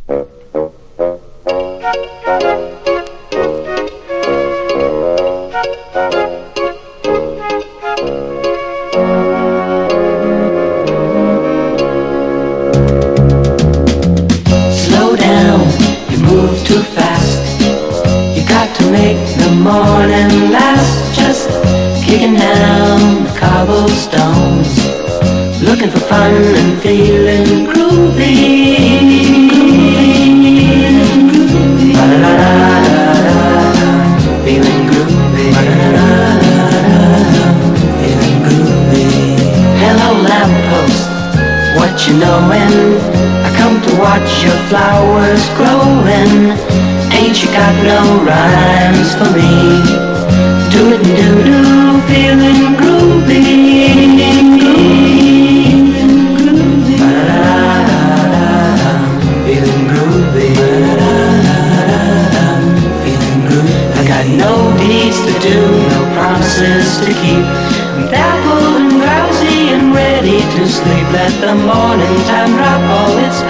Slow down, you move too fast. You got to make the morning last. Just kicking down the cobblestones, looking for fun and feeling groovy. Ba-da-da-da-da-da, feeling groovy. Ba-da-da-da-da-da, feeling groovy. Hello lamppost, what you knowin'? I come to watch your flowers growing. Ain't you got no rhymes for me? Do it and do-do, feeling groovy. Ba-da-da-da-da, feeling groovy. Ba-da-da-da-da, feeling groovy. I got no deeds to do, no promises to keep. I'm dappled and drowsy and ready to sleep. Let the morning time drop all its